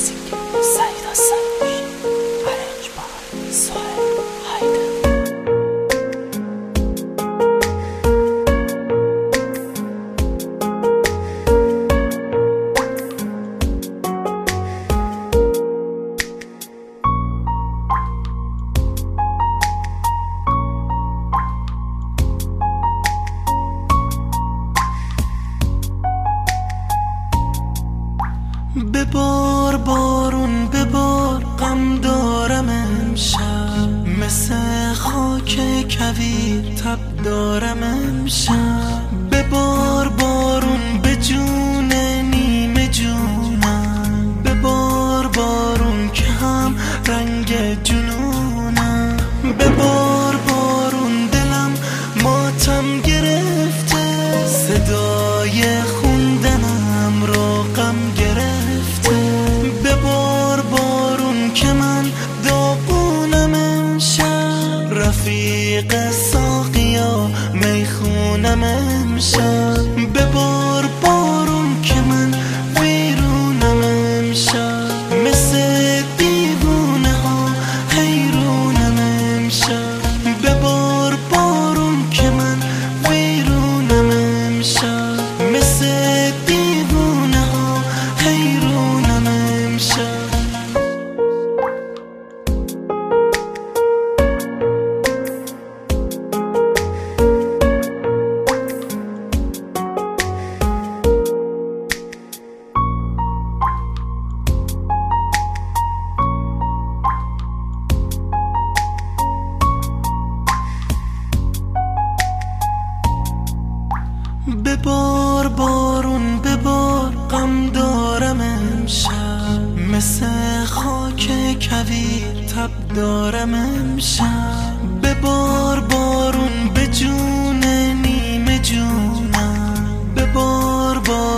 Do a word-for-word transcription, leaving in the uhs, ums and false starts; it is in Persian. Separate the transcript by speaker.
Speaker 1: موزیک سعید حسنی، ارنج بای سهیل هایدر.
Speaker 2: ببار بارون ببار، غم دارم امشب، مثل خاک کویر تب دارم امشب. ببار بارون به جون نیمه جونم، ببار بارون که هم رنگ جنونم. ببار بارون دلم ماتم گرفته، صدای خوندنم رو غم گرفته. ببار بارون که من داغونم امشب، رفیق ساقیا میخونم امشب. ببار بارون که من ویرونم امشب، مثل دیوونه ها حیرونم امشب. ببار بارون که من ویرونم امشب، مثل دیوونه ها حیرونم امشب. ببار بارون ببار، غم دارم امشب، مثل خاک کویر تب دارم امشب. ببار بارون به جون نیمه جونم، ببار بارون